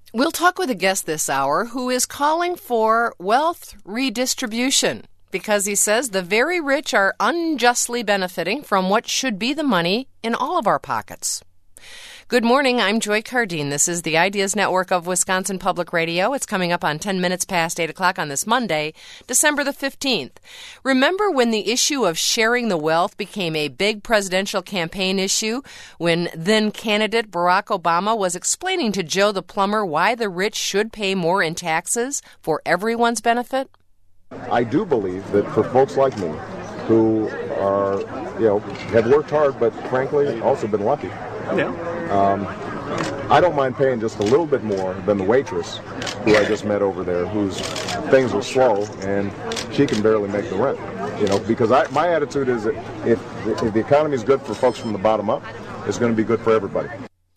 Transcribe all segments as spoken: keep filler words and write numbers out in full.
We'll talk with a guest this hour who is calling for wealth redistribution because he says the very rich are unjustly benefiting from what should be the money in all of our pockets. Good morning, I'm Joy Cardine. This is the Ideas Network of Wisconsin Public Radio. It's coming up on ten minutes past eight o'clock on this Monday, December the fifteenth. Remember when the issue of sharing the wealth became a big presidential campaign issue when then-candidate Barack Obama was explaining to Joe the plumber why the rich should pay more in taxes for everyone's benefit? I do believe that for folks like me who are, you know, have worked hard but frankly also been lucky, Yeah. Um, I don't mind paying just a little bit more than the waitress who I just met over there, whose things are slow and she can barely make the rent. You know, because I, my attitude is that if, if the economy is good for folks from the bottom up, it's going to be good for everybody.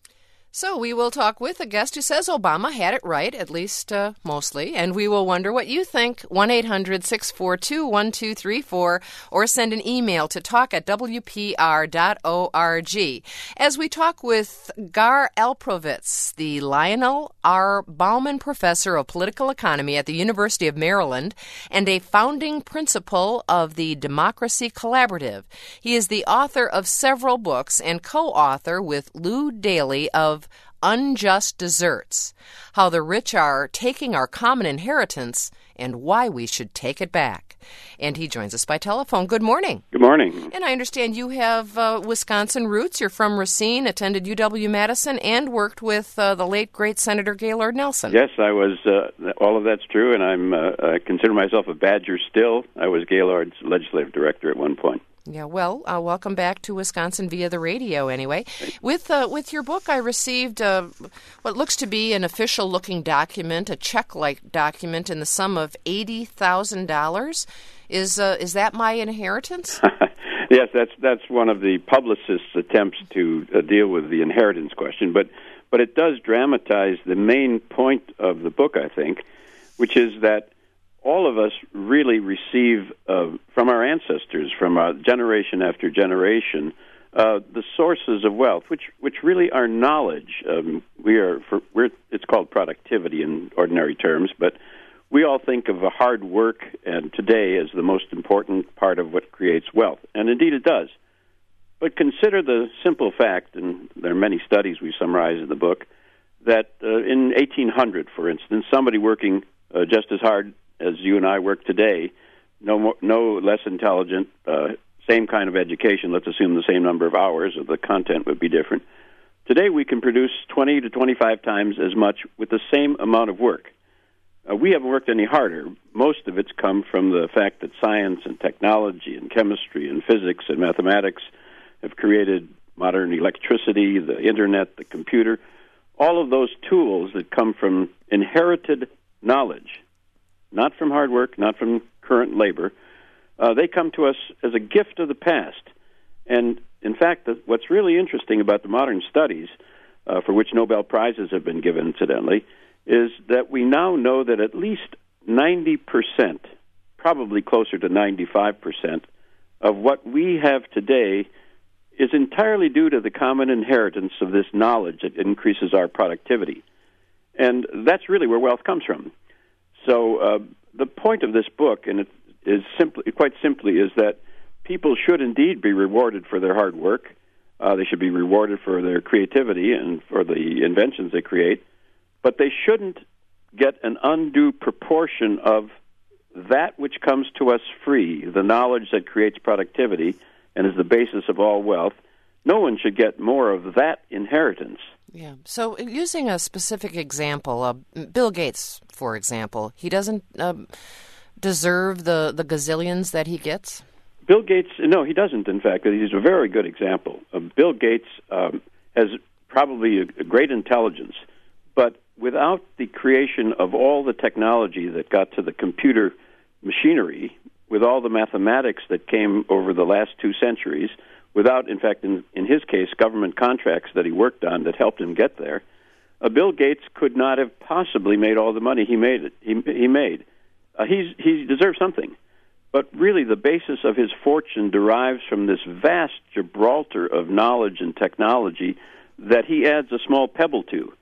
So we will talk with a guest who says Obama had it right, at least uh, mostly, and we will wonder what you think. one eight hundred six four two one two three four or send an email to talk at w p r dot org. As we talk with Gar Alperovitz, the Lionel R. Bauman Professor of Political Economy at the University of Maryland and a founding principal of the Democracy Collaborative. He is the author of several books and co-author with Lou Daly of Unjust Deserts, How the Rich Are Taking Our Common Inheritance and Why We Should Take It Back. And he joins us by telephone. Good morning. Good morning. And I understand you have uh, Wisconsin roots. You're from Racine, attended U W-Madison, and worked with uh, the late, great Senator Gaylord Nelson. Yes, I was. Uh, all of that's true, and I'm, uh, I consider myself a Badger still. I was Gaylord's legislative director at one point. Yeah, well, uh, welcome back to Wisconsin via the radio anyway. With uh, with your book, I received uh, what looks to be an official-looking document, a check-like document in the sum of eighty thousand dollars. Is uh, is that my inheritance? Yes, that's that's one of the publicist's attempts to uh, deal with the inheritance question, but but it does dramatize the main point of the book, I think, which is that all of us really receive uh, from our ancestors, from our generation after generation, uh, the sources of wealth, which which really are knowledge. Um, we are for we're it's called productivity in ordinary terms, but we all think of hard work and today as the most important part of what creates wealth, and indeed it does. But consider the simple fact, and there are many studies we summarize in the book, that uh, in eighteen hundred, for instance, somebody working uh, just as hard as you and I work today, no more, no less intelligent, uh, same kind of education, let's assume the same number of hours, or the content would be different. Today we can produce twenty to twenty-five times as much with the same amount of work. Uh, we haven't worked any harder. Most of it's come from the fact that science and technology and chemistry and physics and mathematics have created modern electricity, the internet, the computer, all of those tools that come from inherited knowledge. Not from hard work, not from current labor. Uh, they come to us as a gift of the past. And, in fact, the, what's really interesting about the modern studies, uh, for which Nobel Prizes have been given, incidentally, is that we now know that at least ninety percent, probably closer to ninety-five percent, of what we have today is entirely due to the common inheritance of this knowledge that increases our productivity. And that's really where wealth comes from. So uh, the point of this book, and it is simply, quite simply, is that people should indeed be rewarded for their hard work. Uh, they should be rewarded for their creativity and for the inventions they create, but they shouldn't get an undue proportion of that which comes to us free, the knowledge that creates productivity and is the basis of all wealth. No one should get more of that inheritance. Yeah. So using a specific example, uh, Bill Gates, for example, he doesn't uh, deserve the, the gazillions that he gets? Bill Gates, no, he doesn't, in fact. He's a very good example. Uh, Bill Gates um, has probably a, a great intelligence, but without the creation of all the technology that got to the computer machinery, with all the mathematics that came over the last two centuries, without, in fact, in, in his case, government contracts that he worked on that helped him get there, uh, Bill Gates could not have possibly made all the money he made. It, he, he made. Uh, he's, he deserves something. But really, the basis of his fortune derives from this vast Gibraltar of knowledge and technology that he adds a small pebble to.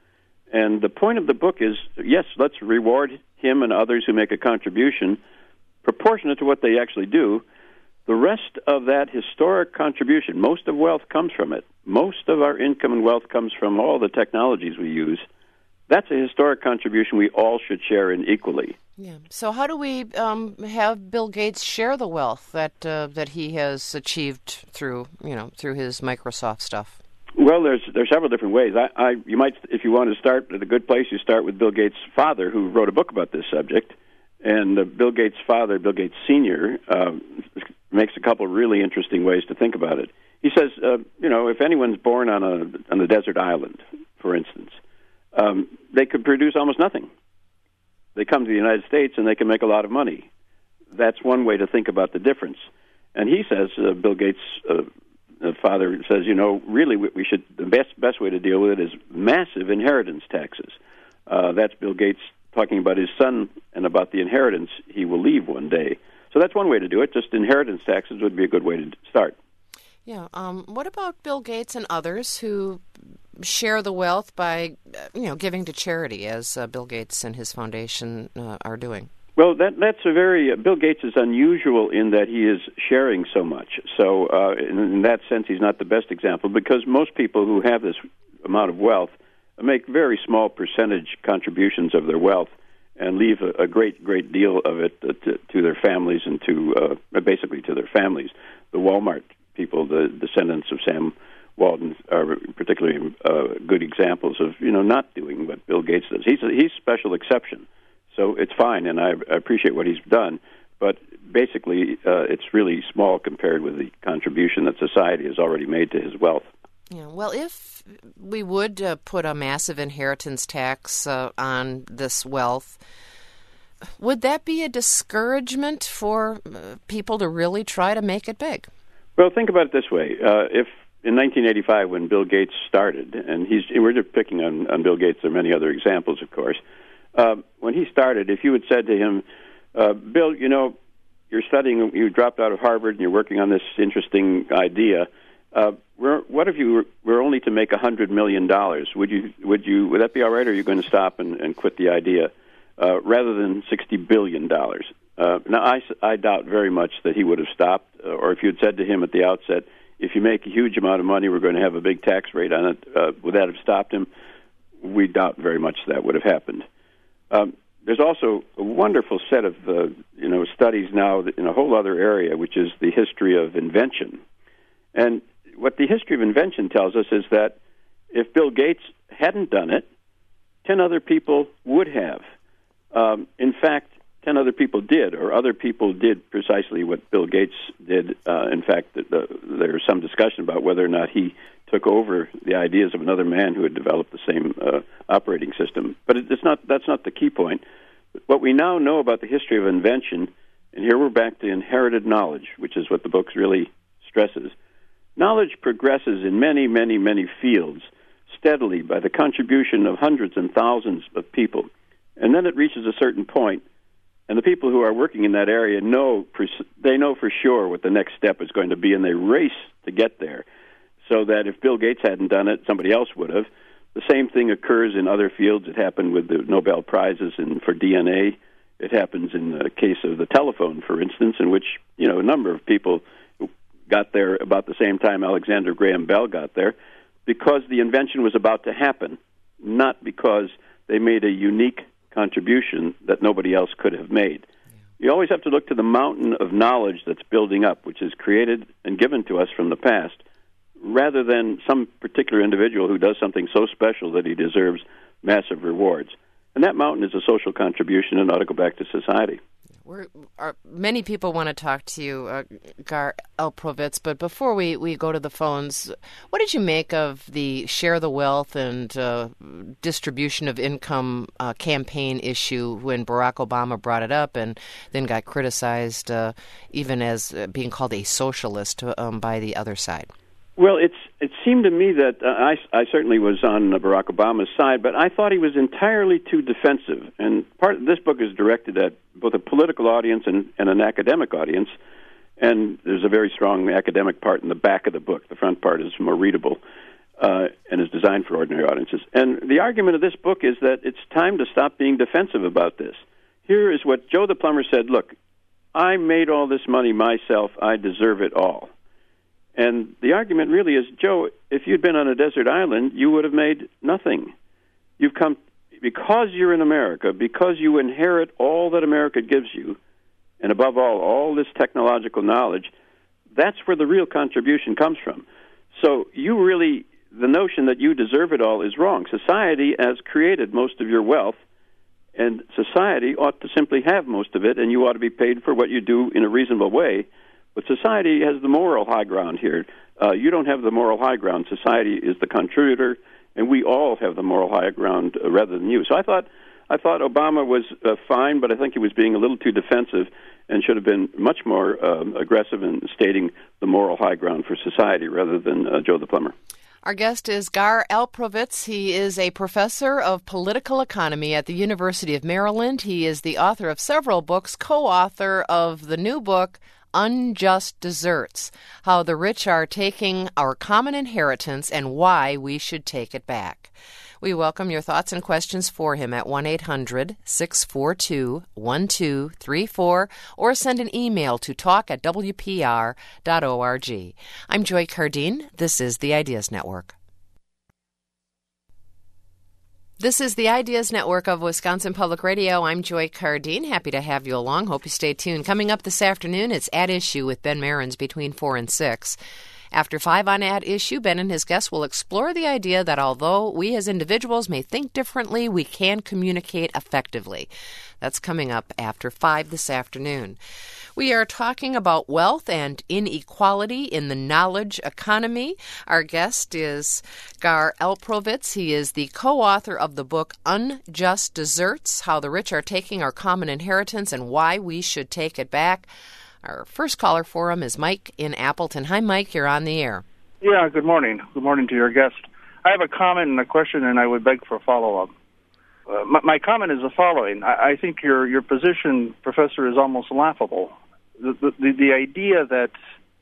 And the point of the book is, yes, let's reward him and others who make a contribution proportionate to what they actually do. The rest of that historic contribution, most of wealth comes from it. Most of our income and wealth comes from all the technologies we use. That's a historic contribution we all should share in equally. Yeah. So how do we um, have Bill Gates share the wealth that uh, that he has achieved through, you know, through his Microsoft stuff? Well, there's there's several different ways. I, I you might, if you want to start at a good place, you start with Bill Gates' father, who wrote a book about this subject. And uh, Bill Gates' father, Bill Gates Senior, uh, makes a couple of really interesting ways to think about it. He says, uh, you know, if anyone's born on a on a desert island, for instance, um, they could produce almost nothing. They come to the United States and they can make a lot of money. That's one way to think about the difference. And he says, uh, Bill Gates' uh, uh, father says, you know, really we, we should, the best best way to deal with it is massive inheritance taxes. Uh, that's Bill Gates talking about his son and about the inheritance he will leave one day. So that's one way to do it. Just inheritance taxes would be a good way to start. Yeah. Um, what about Bill Gates and others who share the wealth by, you know, giving to charity, as uh, Bill Gates and his foundation uh, are doing? Well, that that's a very uh, Bill Gates is unusual in that he is sharing so much. So uh, in, in that sense, he's not the best example, because most people who have this amount of wealth make very small percentage contributions of their wealth and leave a, a great, great deal of it uh, to, to their families and to uh, basically to their families. The Walmart people, the descendants of Sam Walton, are particularly uh, good examples of, you know, not doing what Bill Gates does. He's a, he's a special exception, so it's fine, and I, I appreciate what he's done. But basically, uh, it's really small compared with the contribution that society has already made to his wealth. Yeah. Well, if we would uh, put a massive inheritance tax uh, on this wealth, would that be a discouragement for uh, people to really try to make it big? Well, think about it this way. Uh, if in nineteen eighty-five, when Bill Gates started, and he's we're just picking on, on Bill Gates, there are many other examples, of course. Uh, when he started, if you had said to him, uh, Bill, you know, you're studying, you dropped out of Harvard, and you're working on this interesting idea, uh, we're, what if you were, were only to make one hundred million dollars? Would you, would you, would that be all right, or are you going to stop and, and quit the idea, uh, rather than sixty billion dollars? Uh, now, I, I doubt very much that he would have stopped, uh, or if you had said to him at the outset, if you make a huge amount of money, we're going to have a big tax rate on it, uh, would that have stopped him? We doubt very much that would have happened. Um, there's also a wonderful set of, uh, you know, studies now in a whole other area, which is the history of invention. And what the history of invention tells us is that if Bill Gates hadn't done it, ten other people would have. Um, in fact, ten other people did, or other people did precisely what Bill Gates did. Uh, in fact, the, the, there's some discussion about whether or not he took over the ideas of another man who had developed the same uh, operating system. But it, it's not. That's not the key point. What we now know about the history of invention, and here we're back to inherited knowledge, which is what the book really stresses. Knowledge progresses in many, many, many fields steadily by the contribution of hundreds and thousands of people. And then it reaches a certain point, and the people who are working in that area know, they know for sure what the next step is going to be, and they race to get there. So that if Bill Gates hadn't done it, somebody else would have. The same thing occurs in other fields. It happened with the Nobel Prizes in, for D N A. It happens in the case of the telephone, for instance, in which, you know, a number of people got there about the same time Alexander Graham Bell got there, because the invention was about to happen, not because they made a unique contribution that nobody else could have made. You always have to look to the mountain of knowledge that's building up, which is created and given to us from the past, rather than some particular individual who does something so special that he deserves massive rewards. And that mountain is a social contribution and ought to go back to society. We're, are, many people want to talk to you, uh, Gar Elprovitz, but before we, we go to the phones, what did you make of the share the wealth and uh, distribution of income uh, campaign issue when Barack Obama brought it up and then got criticized uh, even as uh, being called a socialist um, by the other side? Well, it's it seemed to me that uh, I, I certainly was on Barack Obama's side, but I thought he was entirely too defensive. And part of this book is directed at both a political audience and, and an academic audience. And there's a very strong academic part in the back of the book. The front part is more readable. uh, and is designed for ordinary audiences. And the argument of this book is that it's time to stop being defensive about this. Here is what Joe the plumber said, look, I made all this money myself. I deserve it all. And the argument really is, Joe, if you'd been on a desert island, you would have made nothing. You've come, because you're in America, because you inherit all that America gives you, and above all, all this technological knowledge, that's where the real contribution comes from. So you really, the notion that you deserve it all is wrong. Society has created most of your wealth, and society ought to simply have most of it, and you ought to be paid for what you do in a reasonable way. But society has the moral high ground here. Uh, you don't have the moral high ground. Society is the contributor, and we all have the moral high ground uh, rather than you. So I thought I thought Obama was uh, fine, but I think he was being a little too defensive and should have been much more um, aggressive in stating the moral high ground for society rather than uh, Joe the plumber. Our guest is Gar Alperovitz. He is a professor of political economy at the University of Maryland. He is the author of several books, co-author of the new book, Unjust Deserts, How the Rich Are Taking Our Common Inheritance and Why We Should Take It Back. We welcome your thoughts and questions for him at one eight hundred six four two one two three four or send an email to talk at w p r dot org. I'm Joy Cardine. This is the Ideas Network. This is the Ideas Network of Wisconsin Public Radio. I'm Joy Cardine. Happy to have you along. Hope you stay tuned. Coming up this afternoon, it's At Issue with Ben Marins between four and six. After five on At Issue, Ben and his guests will explore the idea that although we as individuals may think differently, we can communicate effectively. That's coming up after five this afternoon. We are talking about wealth and inequality in the knowledge economy. Our guest is Gar Alperovitz. He is the co-author of the book Unjust Deserts, How the Rich Are Taking Our Common Inheritance and Why We Should Take It Back. Our first caller for him is Mike in Appleton. Hi, Mike. You're on the air. Yeah, good morning. Good morning to your guest. I have a comment and a question, and I would beg for a follow-up. Uh, my, my comment is the following. I, I think your your position, Professor, is almost laughable. The the, the, the idea that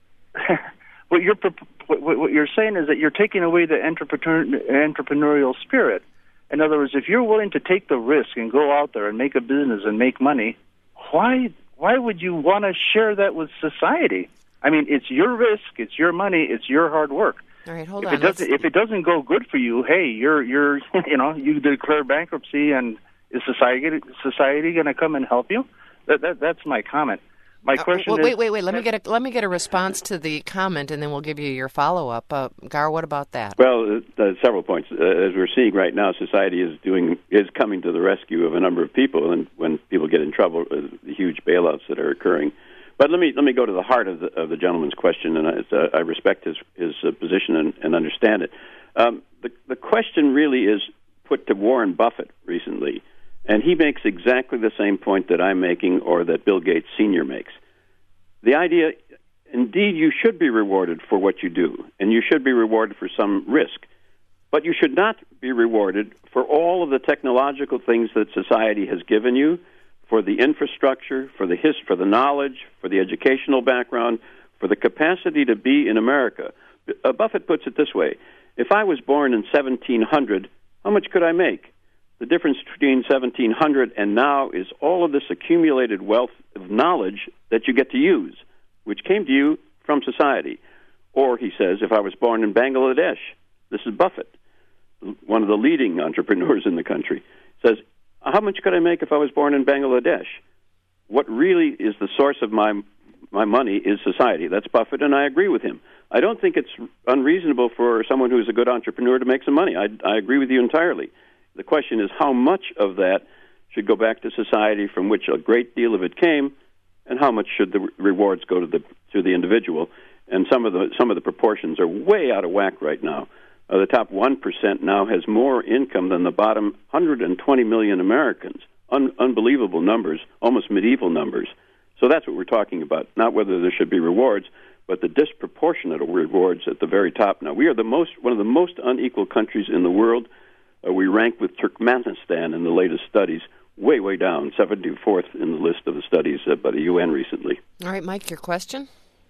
what you're what, what you're saying is that you're taking away the entrepreneur, entrepreneurial spirit. In other words, if you're willing to take the risk and go out there and make a business and make money, why why would you want to share that with society? I mean, it's your risk, it's your money, it's your hard work. All right, hold if on. It doesn't, if it doesn't go good for you, hey, you're you're you know you declare bankruptcy, and is society society going to come and help you? That, that that's my comment. My question uh, well, is, wait, wait, wait. Let me get a let me get a response to the comment, and then we'll give you your follow up. Uh, Gar, what about that? Well, uh, several points. Uh, as we're seeing right now, society is doing is coming to the rescue of a number of people, and when people get in trouble, uh, the huge bailouts that are occurring. But let me let me go to the heart of the, of the gentleman's question, and I, uh, I respect his his uh, position and, and understand it. Um, the the question really is put to Warren Buffett recently, and he makes exactly the same point that I'm making, or that Bill Gates Senior makes. The idea, indeed, you should be rewarded for what you do, and you should be rewarded for some risk, but you should not be rewarded for all of the technological things that society has given you, for the infrastructure, for the his, for the knowledge, for the educational background, for the capacity to be in America. Uh, Buffett puts it this way: if I was born in seventeen hundred, how much could I make? The difference between seventeen hundred and now is all of this accumulated wealth of knowledge that you get to use, which came to you from society. Or, he says, if I was born in Bangladesh, this is Buffett, one of the leading entrepreneurs in the country, says, how much could I make if I was born in Bangladesh? What really is the source of my my money is society. That's Buffett, and I agree with him. I don't think it's unreasonable for someone who's a good entrepreneur to make some money. I, I agree with you entirely. The question is how much of that should go back to society, from which a great deal of it came, and how much should the re- rewards go to the to the individual? And some of the some of the proportions are way out of whack right now. Uh, the top one percent now has more income than the bottom one hundred twenty million Americans. Un- unbelievable numbers, almost medieval numbers. So that's what we're talking about, not whether there should be rewards, but the disproportionate rewards at the very top. Now, we are the most one of the most unequal countries in the world. Uh, we rank with Turkmenistan in the latest studies, way, way down, seventy-fourth in the list of the studies uh, by the U N recently. All right, Mike, your question?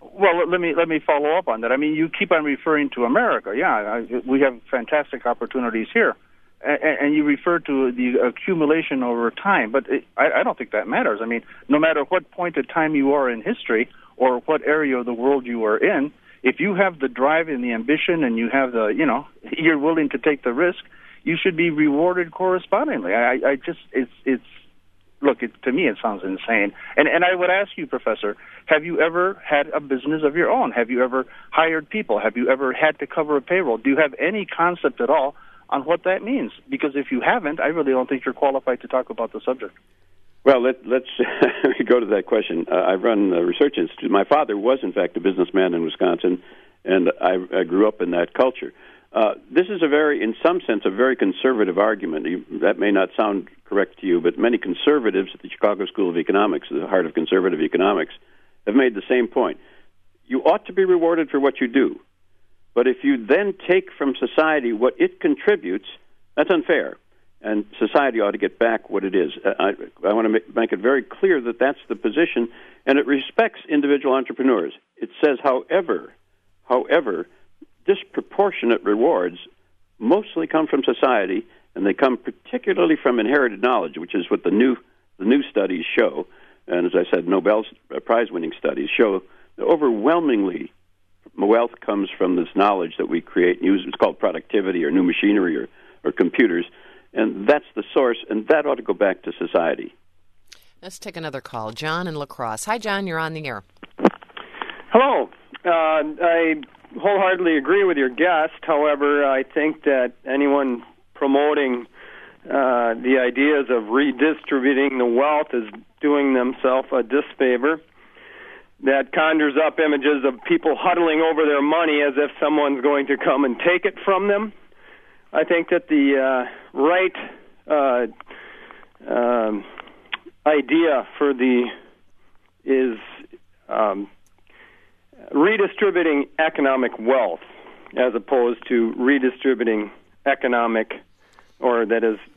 Well, let me let me follow up on that. I mean, you keep on referring to America. Yeah, I, we have fantastic opportunities here, and, and you refer to the accumulation over time. But it, I, I don't think that matters. I mean, no matter what point of time you are in history or what area of the world you are in, if you have the drive and the ambition, and you have the, you know, you're willing to take the risk, you should be rewarded correspondingly. I, I just, it's, it's. Look, it, to me, it sounds insane. And and I would ask you, Professor, have you ever had a business of your own? Have you ever hired people? Have you ever had to cover a payroll? Do you have any concept at all on what that means? Because if you haven't, I really don't think you're qualified to talk about the subject. Well, let, let's go to that question. Uh, I run a research institute. My father was, in fact, a businessman in Wisconsin, and I, I grew up in that culture. Uh, this is a very, in some sense, a very conservative argument. You, that may not sound correct to you, but many conservatives at the Chicago School of Economics, the heart of conservative economics, have made the same point. You ought to be rewarded for what you do, but if you then take from society what it contributes, that's unfair, and society ought to get back what it is. I, I want to make, make it very clear that that's the position, and it respects individual entrepreneurs. It says, however, however, disproportionate rewards mostly come from society, and they come particularly from inherited knowledge, which is what the new the new studies show. And as I said, Nobel Prize-winning studies show that overwhelmingly wealth comes from this knowledge that we create and use. It's called productivity or new machinery or, or computers, and that's the source, and that ought to go back to society. Let's take another call. John in La Crosse. Hi, John. You're on the air. Hello. Uh, I wholeheartedly agree with your guest. However, I think that anyone promoting uh, the ideas of redistributing the wealth is doing themselves a disfavor. That conjures up images of people huddling over their money as if someone's going to come and take it from them. I think that the uh, right uh, um, idea for the is um, redistributing economic wealth as opposed to redistributing economic, or that is,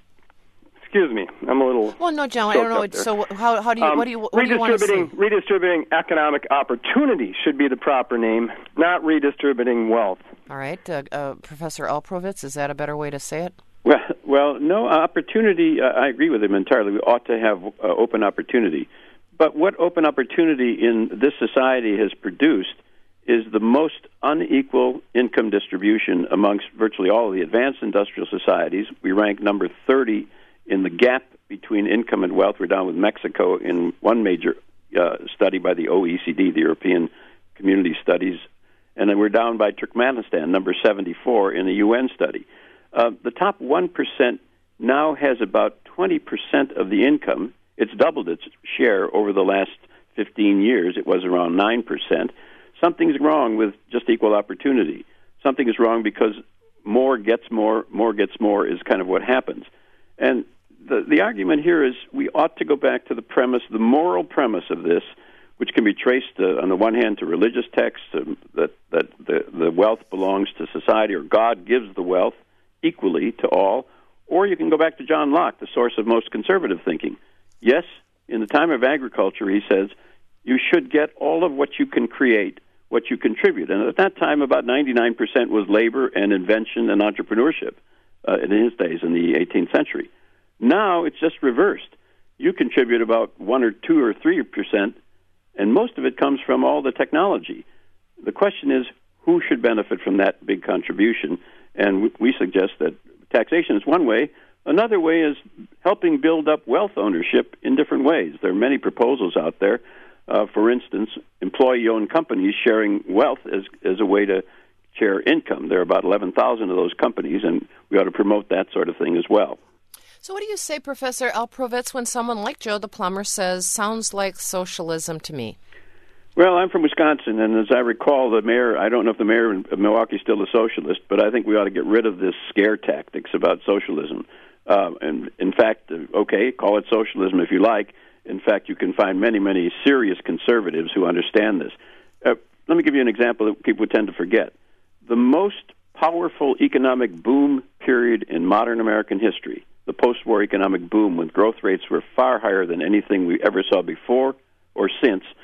excuse me, I'm a little. Well, no, John, I don't know. So, how how do you um, what do you what do you want to see? Redistributing economic opportunity should be the proper name, not redistributing wealth. All right, uh, uh, Professor Alprovitz, is that a better way to say it? Well, well, no opportunity. Uh, I agree with him entirely. We ought to have uh, open opportunity. But what open opportunity in this society has produced is the most unequal income distribution amongst virtually all of the advanced industrial societies. We rank number thirty in the gap between income and wealth. We're down with Mexico in one major uh, study by the O E C D, the European Community Studies, and then we're down by Turkmenistan, number seventy-four in a U N study. Uh, the top one percent now has about twenty percent of the income. It's doubled its share over the last fifteen years. It was around nine percent. Something's wrong with just equal opportunity. Something is wrong because more gets more, more gets more is kind of what happens. And the, the argument here is we ought to go back to the premise, the moral premise of this, which can be traced, uh, on the one hand, to religious texts, um, that, that the, the wealth belongs to society, or God gives the wealth equally to all, or you can go back to John Locke, the source of most conservative thinking. Yes, in the time of agriculture, he says, you should get all of what you can create, what you contribute. And at that time, about ninety-nine percent was labor and invention and entrepreneurship uh, in his days in the eighteenth century. Now it's just reversed. You contribute about one or two or three percent, and most of it comes from all the technology. The question is, who should benefit from that big contribution? And we suggest that taxation is one way. Another way is helping build up wealth ownership in different ways. There are many proposals out there. Uh, for instance, employee-owned companies sharing wealth as, as a way to share income. There are about eleven thousand of those companies, and we ought to promote that sort of thing as well. So what do you say, Professor Alprovitz, when someone like Joe the plumber says, sounds like socialism to me? Well, I'm from Wisconsin, and as I recall, the mayor, I don't know if the mayor of Milwaukee is still a socialist, but I think we ought to get rid of this scare tactics about socialism. Uh, and in fact, okay, call it socialism if you like. In fact, you can find many, many serious conservatives who understand this. Uh, let me give you an example that people tend to forget. The most powerful economic boom period in modern American history, the post-war economic boom, when growth rates were far higher than anything we ever saw before or since,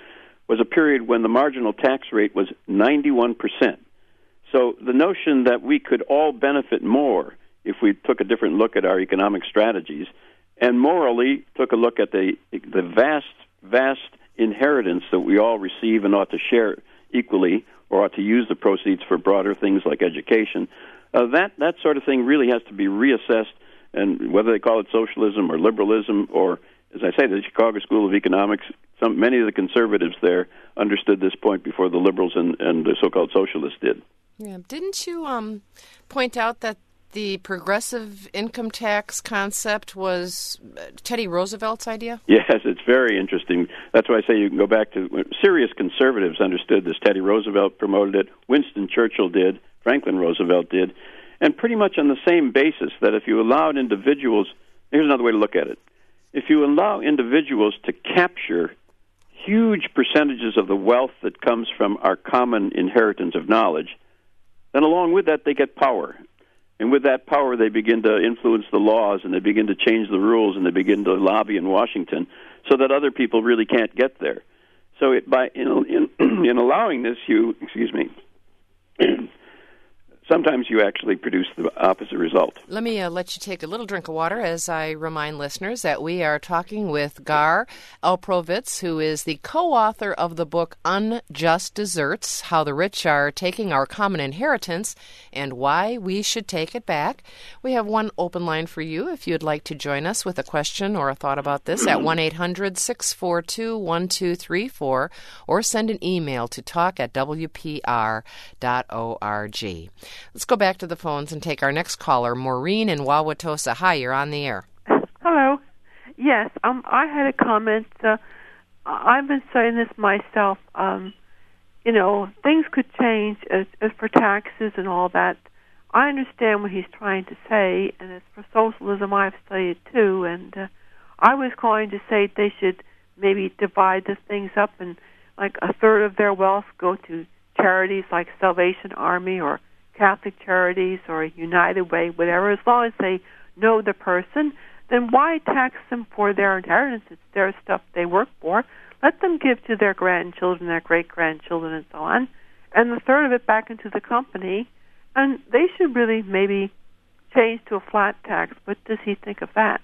was a period when the marginal tax rate was ninety-one percent. So the notion that we could all benefit more if we took a different look at our economic strategies and morally took a look at the the vast, vast inheritance that we all receive and ought to share equally, or ought to use the proceeds for broader things like education, uh, that, that sort of thing really has to be reassessed, and whether they call it socialism or liberalism or, as I say, the Chicago School of Economics, some, many of the conservatives there understood this point before the liberals and, and the so-called socialists did. Yeah. Didn't you um, point out that the progressive income tax concept was Teddy Roosevelt's idea? Yes, it's very interesting. That's why I say you can go back to serious conservatives understood this. Teddy Roosevelt promoted it. Winston Churchill did. Franklin Roosevelt did. And pretty much on the same basis that if you allowed individuals, here's another way to look at it. If you allow individuals to capture huge percentages of the wealth that comes from our common inheritance of knowledge, then along with that they get power. And with that power, they begin to influence the laws, and they begin to change the rules, and they begin to lobby in Washington so that other people really can't get there. So it, by in, in, in allowing this, you, excuse me, sometimes you actually produce the opposite result. Let me uh, let you take a little drink of water as I remind listeners that we are talking with Gar Elprovitz, who is the co-author of the book Unjust Deserts, How the Rich Are Taking Our Common Inheritance and Why We Should Take It Back. We have one open line for you if you'd like to join us with a question or a thought about this at one eight hundred six four two one two three four or send an email to talk at w p r dot org. Let's go back to the phones and take our next caller, Maureen in Wauwatosa. Hi, you're on the air. Hello. Yes, um, I had a comment. Uh, I've been saying this myself. Um, you know, things could change as, as for taxes and all that. I understand what he's trying to say, and as for socialism, I've studied too. And uh, I was going to say they should maybe divide the things up, and like a third of their wealth go to charities like Salvation Army or Catholic Charities or United Way, whatever. As long as they know the person, then why tax them for their inheritance? It's their stuff they work for. Let them give to their grandchildren, their great-grandchildren, and so on, and the third of it back into the company. And they should really maybe change to a flat tax. What does he think of that?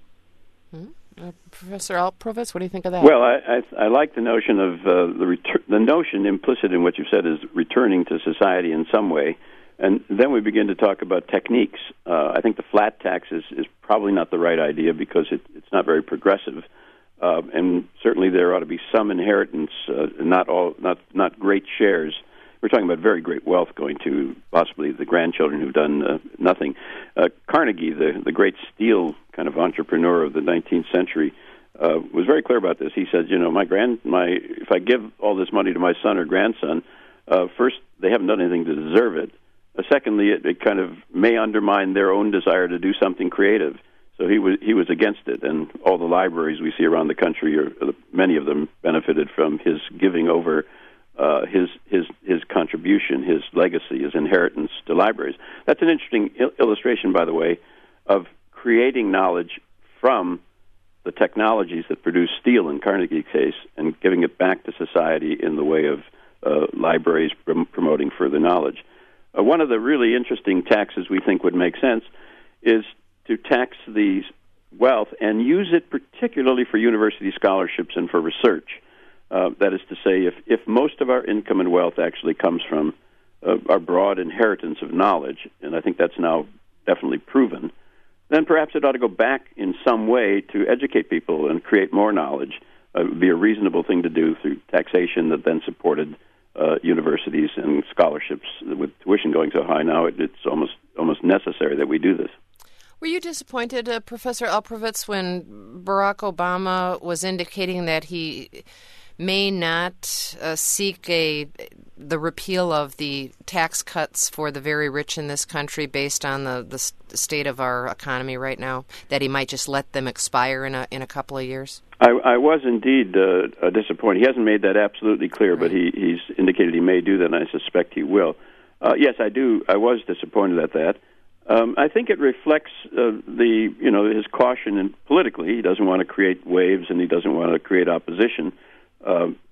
Hmm? Uh, Professor Elprovitz, what do you think of that? Well, I, I, I like the notion of uh, the retur- the notion implicit in what you said is returning to society in some way. And then we begin to talk about techniques. Uh, I think the flat tax is, is probably not the right idea because it, it's not very progressive. Uh, and certainly there ought to be some inheritance, uh, not all, not not great shares. We're talking about very great wealth going to possibly the grandchildren who've done uh, nothing. Uh, Carnegie, the, the great steel kind of entrepreneur of the nineteenth century, uh, was very clear about this. He said, you know, my grand, my if I give all this money to my son or grandson, uh, first, they haven't done anything to deserve it. Uh, secondly, it, it kind of may undermine their own desire to do something creative. So he was he was against it, and all the libraries we see around the country, or uh, many of them, benefited from his giving over uh, his his his contribution, his legacy, his inheritance to libraries. That's an interesting il- illustration, by the way, of creating knowledge from the technologies that produce steel in Carnegie's case, and giving it back to society in the way of uh, libraries prom- promoting further knowledge. Uh, one of the really interesting taxes we think would make sense is to tax the wealth and use it particularly for university scholarships and for research. Uh, that is to say, if, if most of our income and wealth actually comes from uh, our broad inheritance of knowledge, and I think that's now definitely proven, then perhaps it ought to go back in some way to educate people and create more knowledge. Uh, it would be a reasonable thing to do through taxation that then supported uh, universities and scholarships. With tuition going so high now, it, it's almost almost necessary that we do this. Were you disappointed, uh, Professor Elprovitz, when Barack Obama was indicating that he may not uh, seek a the repeal of the tax cuts for the very rich in this country based on the, the state of our economy right now, that he might just let them expire in a in a couple of years? I, I was indeed uh, disappointed. He hasn't made that absolutely clear, right. But he, he's indicated he may do that, and I suspect he will. Uh, yes, I do. I was disappointed at that. Um, I think it reflects uh, the, you know, his caution, and politically, he doesn't want to create waves and he doesn't want to create opposition. Uh,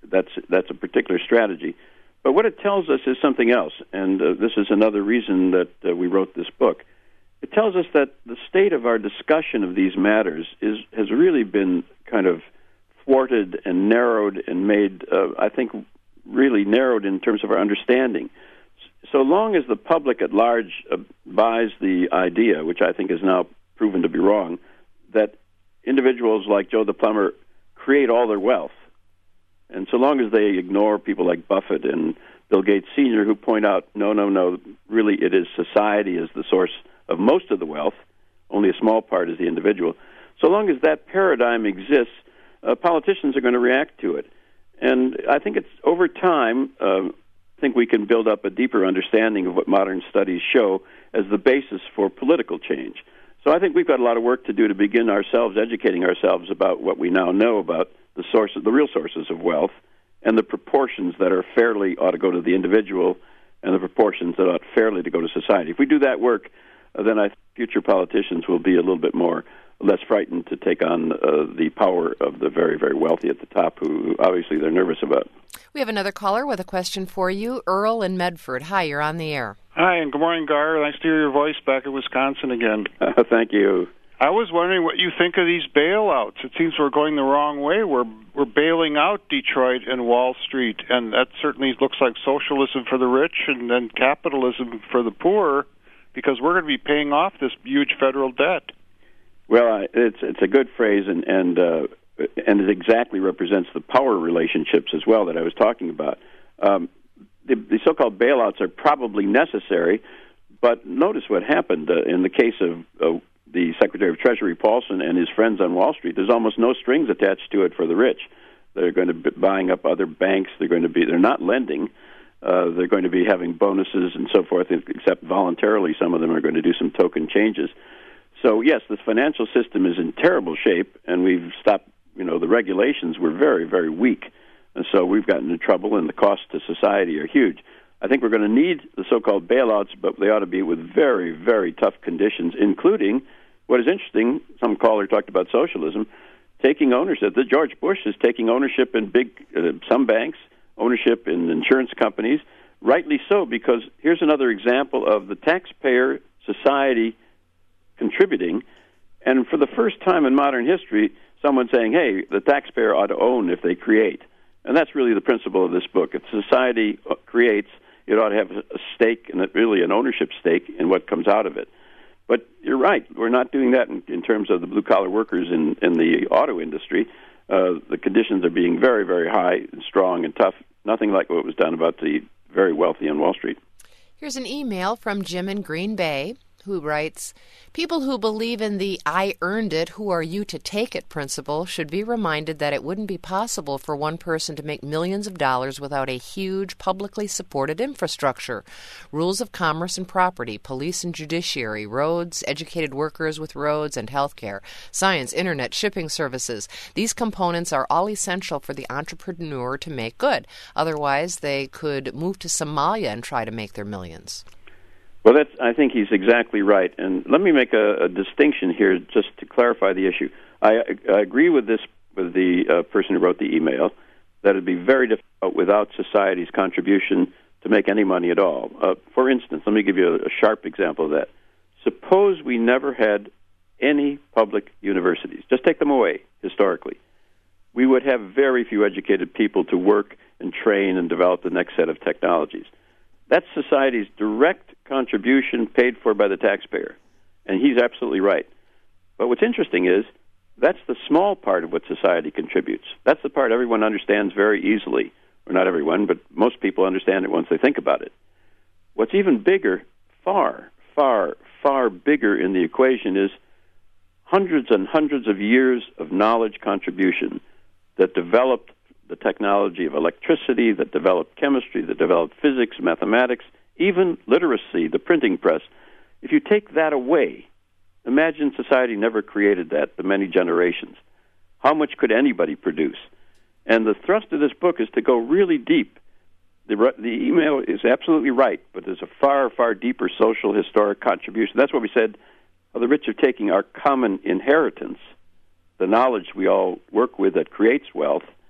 that's that's a particular strategy. But what it tells us is something else, and uh, this is another reason that uh, we wrote this book. It tells us that the state of our discussion of these matters is has really been kind of thwarted and narrowed and made, uh, I think, really narrowed in terms of our understanding. So long as the public at large uh, buys the idea, which I think is now proven to be wrong, that individuals like Joe the plumber create all their wealth, and so long as they ignore people like Buffett and Bill Gates Senior who point out, no, no, no, really it is society is the source of most of the wealth, only a small part is the individual. So long as that paradigm exists, uh, politicians are going to react to it. And I think it's over time, uh, I think we can build up a deeper understanding of what modern studies show as the basis for political change. So I think we've got a lot of work to do to begin ourselves educating ourselves about what we now know about the sources, the real sources of wealth, and the proportions that are fairly ought to go to the individual, and the proportions that ought fairly to go to society. If we do that work, uh, then I think future politicians will be a little bit more less frightened to take on uh, the power of the very, very wealthy at the top, who obviously they're nervous about. We have another caller with a question for you. Earl in Medford. Hi, you're on the air. Hi, and good morning, Gar. Nice to hear your voice back in Wisconsin again. Uh, thank you. I was wondering what you think of these bailouts. It seems we're going the wrong way. We're we're bailing out Detroit and Wall Street, and that certainly looks like socialism for the rich and then capitalism for the poor, because we're going to be paying off this huge federal debt. Well, uh, it's it's a good phrase, and and uh, and it exactly represents the power relationships as well that I was talking about. Um, the, the so-called bailouts are probably necessary, but notice what happened uh, in the case of uh, the Secretary of Treasury Paulson and his friends on Wall Street. There's almost no strings attached to it for the rich. They're going to be buying up other banks. They're going to be they're not lending. Uh, they're going to be having bonuses and so forth, except voluntarily. Some of them are going to do some token changes. So, yes, the financial system is in terrible shape, and we've stopped, you know, the regulations were very, very weak. And so we've gotten into trouble, and the costs to society are huge. I think we're going to need the so-called bailouts, but they ought to be with very, very tough conditions, including, what is interesting, some caller talked about socialism, taking ownership. The George Bush is taking ownership in big, uh, some banks, ownership in insurance companies, rightly so, because here's another example of the taxpayer society contributing, and for the first time in modern history, someone saying, hey, the taxpayer ought to own if they create. And that's really the principle of this book. If society creates, it ought to have a stake, and really an ownership stake in what comes out of it. But you're right, we're not doing that in, in terms of the blue-collar workers in, in the auto industry. Uh, the conditions are being very, very high and strong and tough, nothing like what was done about the very wealthy on Wall Street. Here's an email from Jim in Green Bay, who writes, people who believe in the I earned it, who are you to take it principle should be reminded that it wouldn't be possible for one person to make millions of dollars without a huge publicly supported infrastructure. Rules of commerce and property, police and judiciary, roads, educated workers with roads and healthcare, science, internet, shipping services. These components are all essential for the entrepreneur to make good. Otherwise, they could move to Somalia and try to make their millions. Well, that's, I think he's exactly right. And let me make a, a distinction here just to clarify the issue. I, I agree with this, with the uh, person who wrote the email, that it would be very difficult without society's contribution to make any money at all. Uh, for instance, let me give you a, a sharp example of that. Suppose we never had any public universities. Just take them away, historically. We would have very few educated people to work and train and develop the next set of technologies. That's society's direct contribution paid for by the taxpayer. And he's absolutely right. But what's interesting is that's the small part of what society contributes. That's the part everyone understands very easily. Or not everyone, but most people understand it once they think about it. What's even bigger, far, far, far bigger in the equation is hundreds and hundreds of years of knowledge contribution that developed the technology of electricity, that developed chemistry, that developed physics, mathematics, even literacy, the printing press. If you take that away, imagine society never created that, the many generations. How much could anybody produce? And the thrust of this book is to go really deep. The, the email is absolutely right, but there's a far, far deeper social, historic contribution. That's what we said, well, the rich are taking our common inheritance, the knowledge we all work with that creates wealth,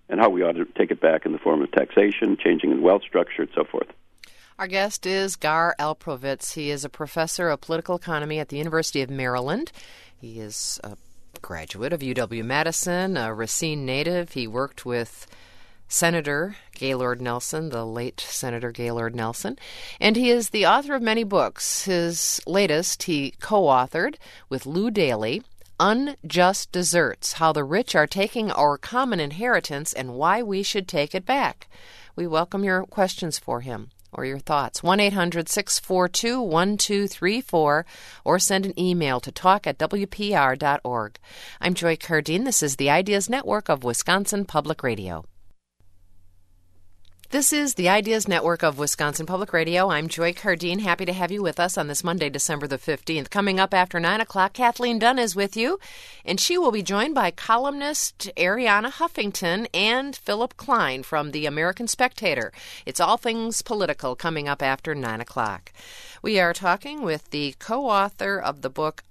and how we ought to take it back in the form of taxation, changing the wealth structure, and so forth. Our guest is Gar Alperovitz. He is a professor of political economy at the University of Maryland. He is a graduate of U W-Madison, a Racine native. He worked with Senator Gaylord Nelson, the late Senator Gaylord Nelson, and he is the author of many books. His latest he co-authored with Lou Daly, Unjust Deserts, How the Rich Are Taking Our Common Inheritance and Why We Should Take It Back. We welcome your questions for him or your thoughts. one eight hundred six four two one two three four or send an email to talk at w p r dot org. I'm Joy Cardine. This is the Ideas Network of Wisconsin Public Radio. This is the Ideas Network of Wisconsin Public Radio. I'm Joy Cardine. Happy to have you with us on this Monday, December the fifteenth. Coming up after nine o'clock, Kathleen Dunn is with you, and she will be joined by columnist Ariana Huffington and Philip Klein from the American Spectator. It's all things political coming up after nine o'clock. We are talking with the co-author of the book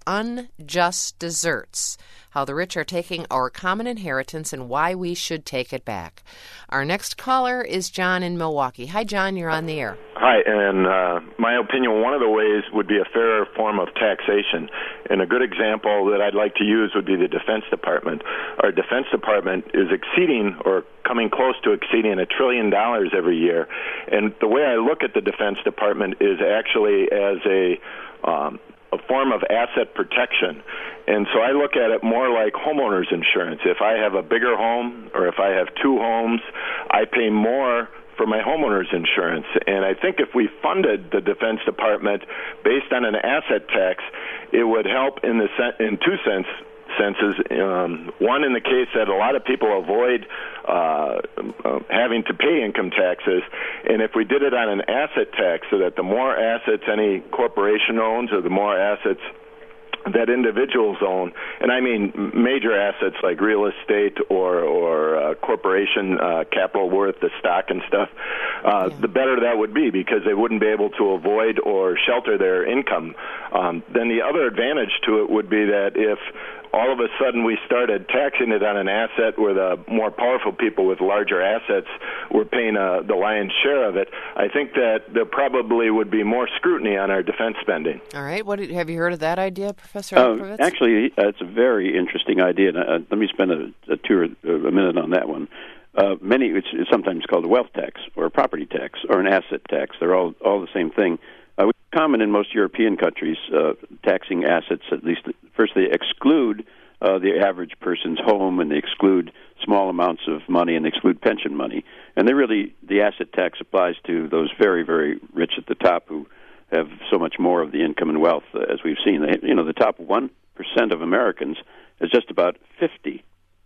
Unjust Deserts, How the Rich Are Taking Our Common Inheritance and Why We Should Take It Back. Our next caller is John in Milwaukee. Hi, John. You're on the air. Hi, and uh, my opinion, one of the ways would be a fairer form of taxation. And a good example that I'd like to use would be the Defense Department. Our Defense Department is exceeding or coming close to exceeding a trillion dollars every year. And the way I look at the Defense Department is actually as a um, a form of asset protection. And so I look at it more like homeowners insurance. If I have a bigger home or if I have two homes, I pay more for my homeowners insurance. And I think if we funded the Defense Department based on an asset tax, it would help in the sen- in two sense, senses. Um, one, in the case that a lot of people avoid uh, uh, having to pay income taxes, and if we did it on an asset tax so that the more assets any corporation owns or the more assets that individuals own, and I mean major assets like real estate or or uh, corporation uh, capital worth, the stock and stuff, uh, yeah. the better that would be because they wouldn't be able to avoid or shelter their income. Um, then the other advantage to it would be that if all of a sudden we started taxing it on an asset where the more powerful people with larger assets were paying uh, the lion's share of it, I think that there probably would be more scrutiny on our defense spending. All right. What did, have you heard of that idea, Professor uh, Alperovitz? Actually, uh, it's a very interesting idea. Uh, let me spend a, a, two or, a minute on that one. Uh, many, it's, it's sometimes called a wealth tax or a property tax or an asset tax. They're all, all the same thing. Uh, it's common in most European countries, uh, taxing assets, at least first they exclude uh, the average person's home and they exclude small amounts of money and they exclude pension money. And they really, the asset tax applies to those very, very rich at the top who have so much more of the income and wealth, uh, as we've seen. They, you know, the top one percent of Americans is just about fifty,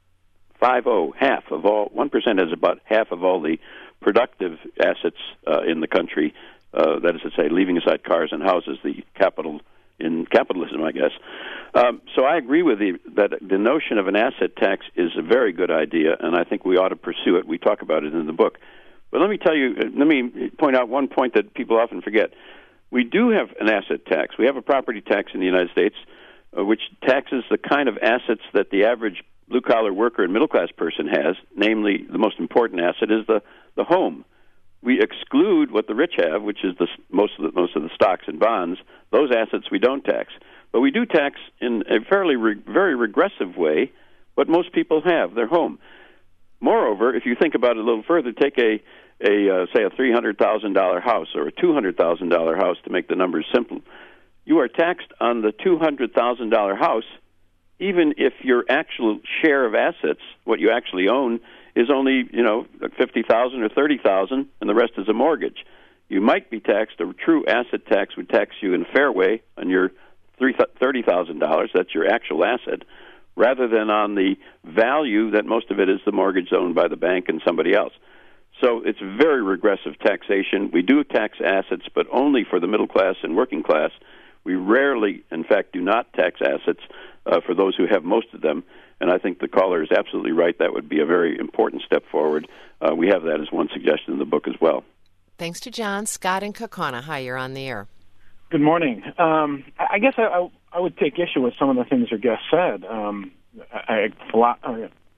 five oh, half of all, one percent has about half of all the productive assets uh, in the country. Uh, that is to say, leaving aside cars and houses, the capital in capitalism, I guess. Um, so I agree with you that the notion of an asset tax is a very good idea, and I think we ought to pursue it. We talk about it in the book. But let me tell you, let me point out one point that people often forget. We do have an asset tax. We have a property tax in the United States, uh, which taxes the kind of assets that the average blue-collar worker and middle-class person has, namely the most important asset is the, the home. We exclude what the rich have, which is the, most of the, most of the stocks and bonds. Those assets we don't tax. But we do tax in a fairly re, very regressive way what most people have, their home. Moreover, if you think about it a little further, take a, a uh, say, a three hundred thousand dollars house or a two hundred thousand dollars house to make the numbers simple. You are taxed on the two hundred thousand dollars house even if your actual share of assets, what you actually own, is only, you know, fifty thousand dollars or thirty thousand dollars, and the rest is a mortgage. You might be taxed. A true asset tax would tax you in a fair way on your thirty thousand dollars. That's your actual asset, rather than on the value that most of it is the mortgage owned by the bank and somebody else. So it's very regressive taxation. We do tax assets, but only for the middle class and working class. We rarely, in fact, do not tax assets uh, for those who have most of them. And I think the caller is absolutely right. That would be a very important step forward. Uh, we have that as one suggestion in the book as well. Thanks to John. Scott and Kaukauna. Hi, you're on the air. Good morning. Um, I guess I, I, I would take issue with some of the things your guest said. Um, I, I,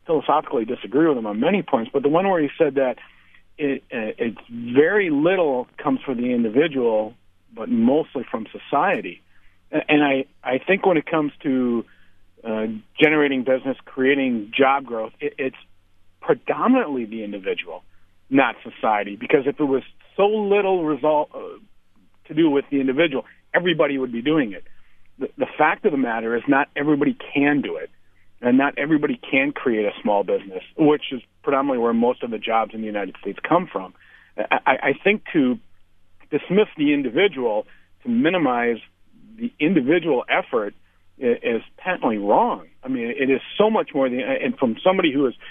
philosophically disagree with him on many points, but the one where he said that it, uh, it's very little comes from the individual, but mostly from society. And I, I think when it comes to uh, generating business, creating job growth, it, it's predominantly the individual, not society. Because if it was so little result uh, to do with the individual, everybody would be doing it. The, the fact of the matter is not everybody can do it. And not everybody can create a small business, which is predominantly where most of the jobs in the United States come from. I, I think to dismiss the individual, to minimize the individual effort, is patently wrong. I mean, it is so much more than, and from somebody who has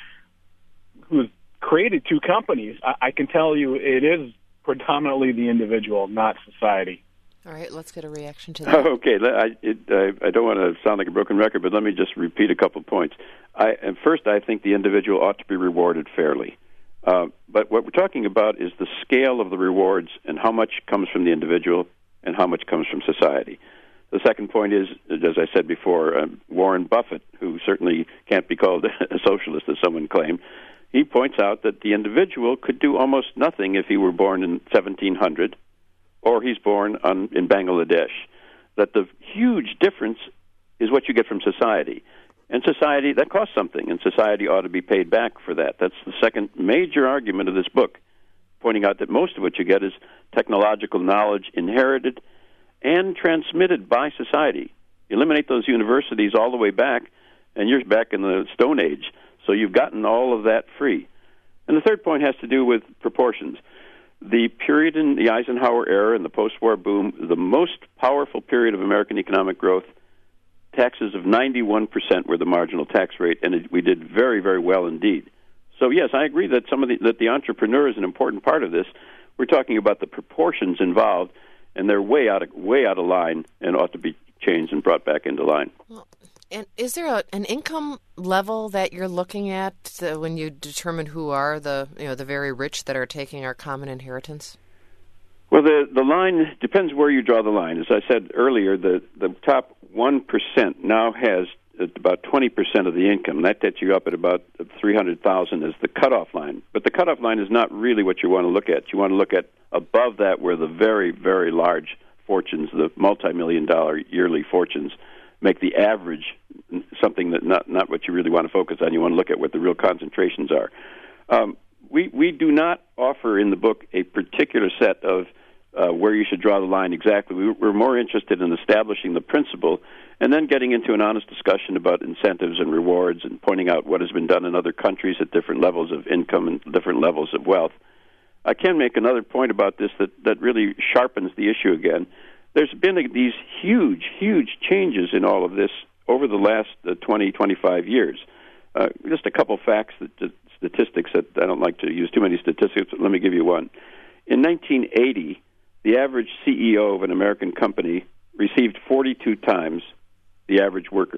who has created two companies, I, I can tell you it is predominantly the individual, not society. All right, let's get a reaction to that. Okay, I, it, I, I don't want to sound like a broken record, but let me just repeat a couple of points. I, and first, I think the individual ought to be rewarded fairly. Uh, but what we're talking about is the scale of the rewards and how much comes from the individual and how much comes from society. The second point is, as I said before, uh, Warren Buffett, who certainly can't be called a socialist, as someone claimed, he points out that the individual could do almost nothing if he were born in seventeen hundred or he's born on, in Bangladesh. That the huge difference is what you get from society. And society, that costs something, and society ought to be paid back for that. That's the second major argument of this book, pointing out that most of what you get is technological knowledge inherited and transmitted by society. You eliminate those universities all the way back, and you're back in the Stone Age. So you've gotten all of that free. And the third point has to do with proportions. The period in the Eisenhower era and the post-war boom, the most powerful period of American economic growth, taxes of ninety-one percent were the marginal tax rate, and it, we did very, very well indeed. So, yes, I agree that some of the, that the entrepreneur is an important part of this. We're talking about the proportions involved, and they're way out of, way out of line and ought to be changed and brought back into line. Well, and is there a, an income level that you're looking at uh, when you determine who are the you know the very rich that are taking our common inheritance? Well, the the line depends where you draw the line. As I said earlier, the, the top one percent now has about twenty percent of the income. That gets you up at about three hundred thousand dollars as the cutoff line. But the cutoff line is not really what you want to look at. You want to look at above that where the very, very large fortunes, the multi-million dollar yearly fortunes, make the average something that not, not what you really want to focus on. You want to look at what the real concentrations are. Um, we, we do not offer in the book a particular set of uh, where you should draw the line exactly. We, we're more interested in establishing the principle and then getting into an honest discussion about incentives and rewards and pointing out what has been done in other countries at different levels of income and different levels of wealth. I can make another point about this that, that really sharpens the issue again. There's been a, these huge, huge changes in all of this over the last uh, twenty, twenty-five years. Uh, just a couple facts, that, that, statistics that I don't like to use too many statistics, but let me give you one. In nineteen eighty, the average C E O of an American company received forty-two times the average worker.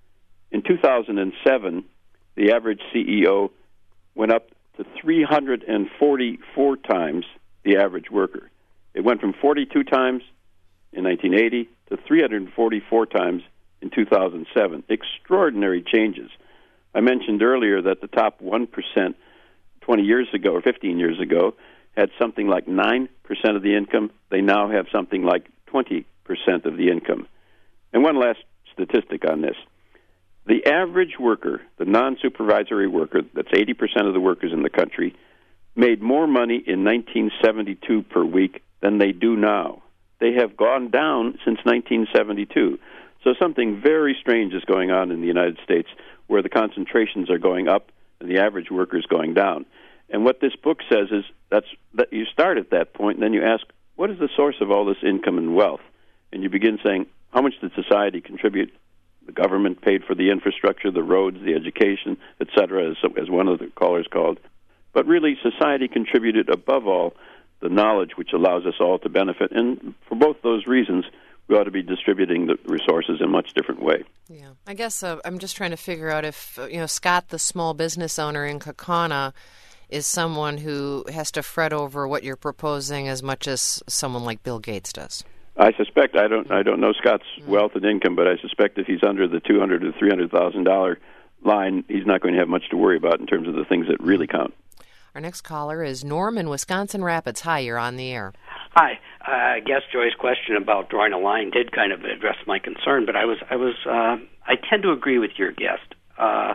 In two thousand seven, the average C E O went up to three hundred forty-four times the average worker. It went from forty-two times in nineteen eighty to three hundred forty-four times in two thousand seven. Extraordinary changes. I mentioned earlier that the top one percent twenty years ago or fifteen years ago had something like nine percent of the income. They now have something like twenty percent of the income. And one last statistic on this. The average worker, the non-supervisory worker, that's eighty percent of the workers in the country, made more money in nineteen seventy-two per week than they do now. They have gone down since nineteen seventy-two. So something very strange is going on in the United States where the concentrations are going up and the average worker is going down. And what this book says is that's that you start at that point and then you ask, what is the source of all this income and wealth? And you begin saying, how much did society contribute? The government paid for the infrastructure, the roads, the education, et cetera, as, as one of the callers called. But really, society contributed above all the knowledge which allows us all to benefit. And for both those reasons, we ought to be distributing the resources in a much different way. Yeah, I guess uh, I'm just trying to figure out if, uh, you know, Scott, the small business owner in Kaukauna, is someone who has to fret over what you're proposing as much as someone like Bill Gates does. I suspect I don't I don't know Scott's wealth and income, but I suspect if he's under the two hundred to three hundred thousand dollar line, he's not going to have much to worry about in terms of the things that really count. Our next caller is Norm in Wisconsin Rapids. Hi, you're on the air. Hi. Uh, I guess Joy's question about drawing a line did kind of address my concern, but I was, I was, uh, I tend to agree with your guest. Uh,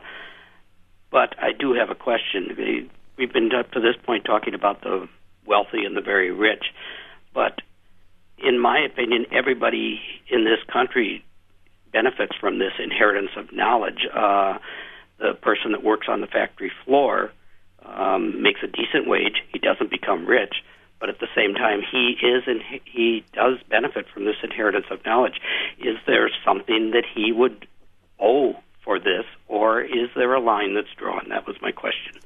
but I do have a question. We've been up to this point talking about the wealthy and the very rich, but in my opinion, everybody in this country benefits from this inheritance of knowledge. Uh, the person that works on the factory floor um, makes a decent wage. He doesn't become rich, but at the same time, he is and he does benefit from this inheritance of knowledge. Is there something that he would owe for this, or is there a line that's drawn? That was my question.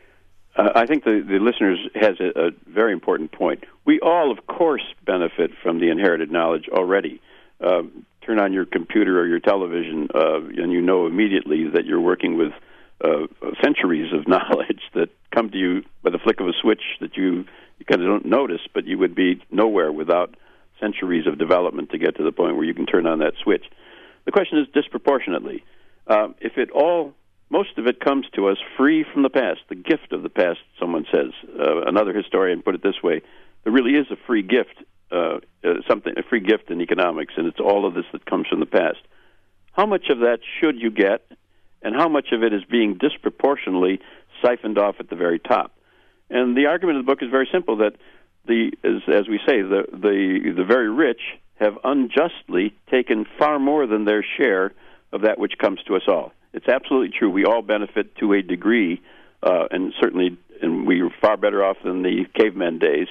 Uh, I think the, the listeners has a, a very important point. We all, of course, benefit from the inherited knowledge already. Uh, turn on your computer or your television, uh, and you know immediately that you're working with uh, centuries of knowledge that come to you by the flick of a switch that you, you kind of don't notice, but you would be nowhere without centuries of development to get to the point where you can turn on that switch. The question is disproportionately. Uh, if it all... Most of it comes to us free from the past, the gift of the past, someone says. Uh, another historian put it this way: there really is a free gift, uh, uh, something a free gift in economics, and it's all of this that comes from the past. How much of that should you get, and how much of it is being disproportionately siphoned off at the very top? And the argument of the book is very simple: that the, as, as we say, the the the very rich have unjustly taken far more than their share of that which comes to us all. It's absolutely true. We all benefit to a degree, uh, and certainly and we are far better off than the caveman days.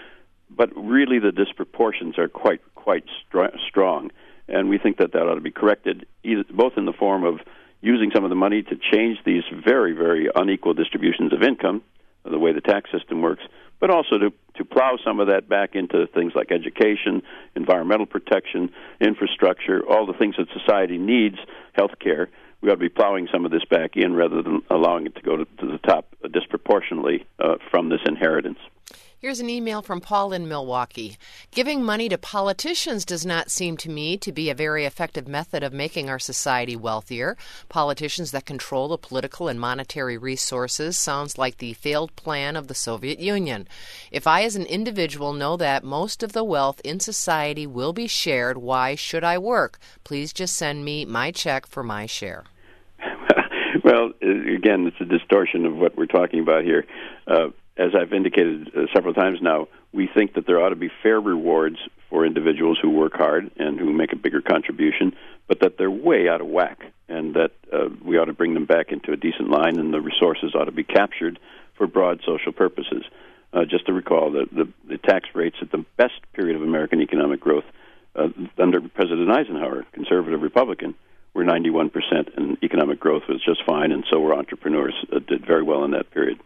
But really the disproportions are quite quite str- strong, and we think that that ought to be corrected, either, both in the form of using some of the money to change these very, very unequal distributions of income, the way the tax system works, but also to, to plow some of that back into things like education, environmental protection, infrastructure, all the things that society needs, health care. We ought to be plowing some of this back in rather than allowing it to go to, to the top uh, disproportionately uh, from this inheritance. Here's an email from Paul in Milwaukee. Giving money to politicians does not seem to me to be a very effective method of making our society wealthier. Politicians that control the political and monetary resources sounds like the failed plan of the Soviet Union. If I as an individual know that most of the wealth in society will be shared, why should I work? Please just send me my check for my share. Well, again, it's a distortion of what we're talking about here. Uh, As I've indicated uh, several times now, we think that there ought to be fair rewards for individuals who work hard and who make a bigger contribution, but that they're way out of whack, and that uh, we ought to bring them back into a decent line, and the resources ought to be captured for broad social purposes. Uh, just to recall, the, the, the tax rates at the best period of American economic growth uh, under President Eisenhower, conservative Republican, were ninety-one percent, and economic growth was just fine, and so were entrepreneurs, uh, did very well in that period.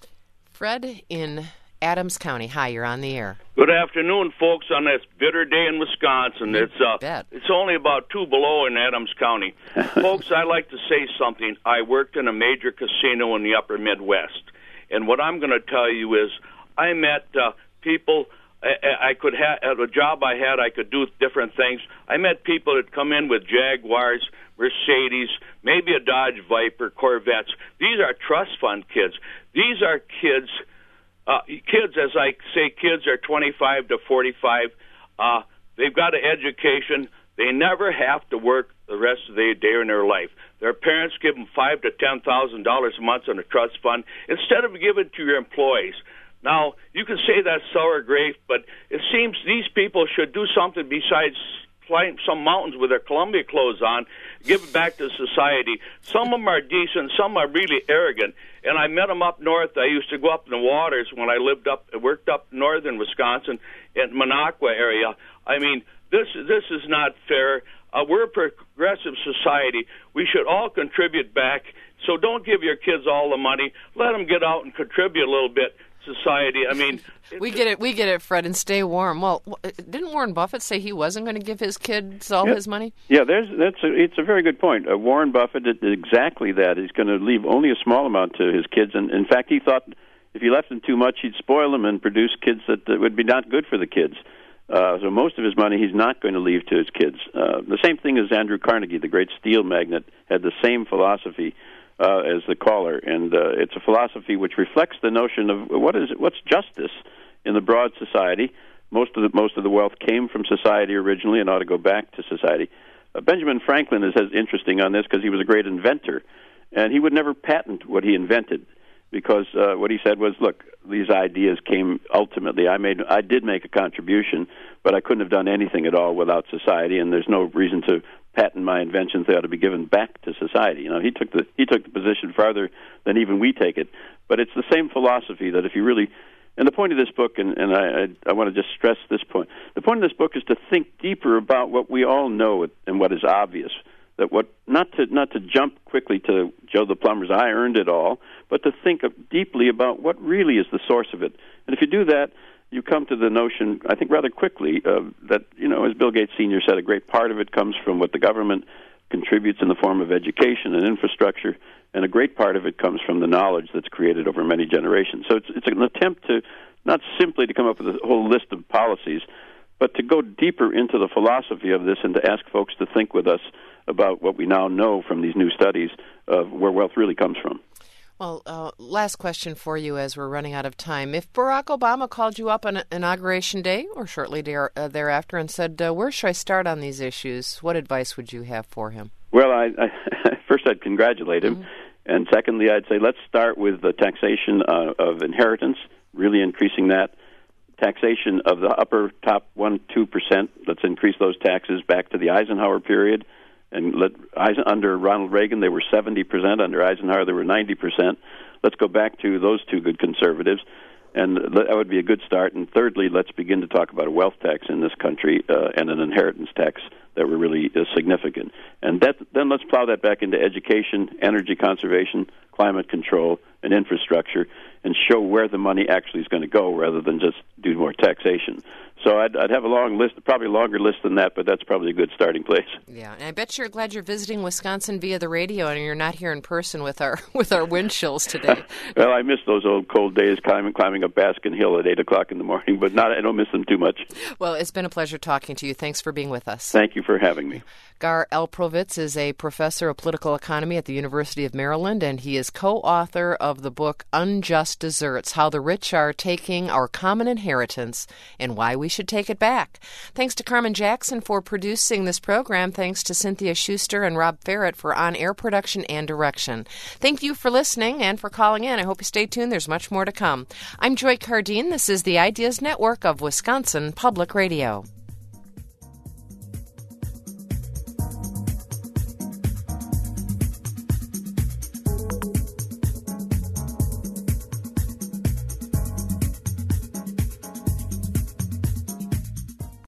Fred in Adams County. Hi, you're on the air. Good afternoon, folks, on this bitter day in Wisconsin. It's uh, it's only about two below in Adams County. Folks, I'd like to say something. I worked in a major casino in the upper Midwest, and what I'm going to tell you is I met uh, people. I, I could have, at a job I had, I could do different things. I met people that come in with Jaguars, Mercedes, maybe a Dodge Viper, Corvettes. These are trust fund kids. These are kids, uh, kids, as I say, kids are twenty-five to forty-five. Uh, they've got an education. They never have to work the rest of their day in their life. Their parents give them five to ten thousand dollars a month on a trust fund instead of giving it to your employees. Now, you can say that's sour grape, but it seems these people should do something besides climb some mountains with their Columbia clothes on, give it back to society. Some of them are decent, some are really arrogant. And I met them up north. I used to go up in the waters when I lived up, worked up northern Wisconsin, in Minocqua area. I mean, this this is not fair. Uh, we're a progressive society. We should all contribute back. So don't give your kids all the money. Let them get out and contribute a little bit. Society. I mean, we get it. We get it, Fred, and stay warm. Well, didn't Warren Buffett say he wasn't going to give his kids all yeah. his money? Yeah, there's that's a, it's a very good point. Uh, Warren Buffett did exactly that. He's going to leave only a small amount to his kids, and in fact, he thought if he left them too much, he'd spoil them and produce kids that, that would be not good for the kids. Uh, so most of his money he's not going to leave to his kids. Uh, the same thing as Andrew Carnegie, the great steel magnate, had the same philosophy. uh, as the caller, and uh, it's a philosophy which reflects the notion of what is what's justice in the broad society. Most of the most of the wealth came from society originally, and ought to go back to society. Uh, Benjamin Franklin is, is interesting on this because he was a great inventor, and he would never patent what he invented, because uh, what he said was, "Look, these ideas came ultimately. I made, I did make a contribution, but I couldn't have done anything at all without society, and there's no reason to patent my inventions. They ought to be given back to society." You know, he took the he took the position farther than even we take it. But it's the same philosophy that if you really, and the point of this book, and, and I, I, I want to just stress this point, the point of this book is to think deeper about what we all know and what is obvious. That what not to not to jump quickly to Joe the plumber's "I earned it all," but to think of deeply about what really is the source of it. And if you do that, you come to the notion, I think, rather quickly uh, that, you know, as Bill Gates Senior said, a great part of it comes from what the government contributes in the form of education and infrastructure, and a great part of it comes from the knowledge that's created over many generations. So it's it's an attempt to not simply to come up with a whole list of policies, but to go deeper into the philosophy of this and to ask folks to think with us about what we now know from these new studies of where wealth really comes from. Well, uh, last question for you as we're running out of time. If Barack Obama called you up on Inauguration Day or shortly there, uh, thereafter and said, uh, where should I start on these issues, what advice would you have for him? Well, I, I, first I'd congratulate him. Mm-hmm. And secondly, I'd say let's start with the taxation uh, of inheritance, really increasing that. Taxation of the upper top one, two percent. Let's increase those taxes back to the Eisenhower period. And let, under Ronald Reagan, they were seventy percent. Under Eisenhower, they were ninety percent. Let's go back to those two good conservatives, and that would be a good start. And thirdly, let's begin to talk about a wealth tax in this country uh, and an inheritance tax that were really uh, significant. And that, then let's plow that back into education, energy conservation, climate control, and infrastructure, and show where the money actually is going to go rather than just do more taxation. So I'd, I'd have a long list, probably a longer list than that, but that's probably a good starting place. Yeah, and I bet you're glad you're visiting Wisconsin via the radio and you're not here in person with our with our wind chills today. Well, I miss those old cold days climbing climbing up Baskin Hill at eight o'clock in the morning, but not I don't miss them too much. Well, it's been a pleasure talking to you. Thanks for being with us. Thank you for having me. Gar Elprovitz is a professor of political economy at the University of Maryland, and he is co-author of the book Unjust Deserts, How the Rich Are Taking Our Common Inheritance and Why We Should Take It Back. Thanks to Carmen Jackson for producing this program. Thanks to Cynthia Schuster and Rob Ferret for on-air production and direction. Thank you for listening and for calling in. I hope you stay tuned. There's much more to come. I'm Joy Cardine. This is the Ideas Network of Wisconsin Public Radio.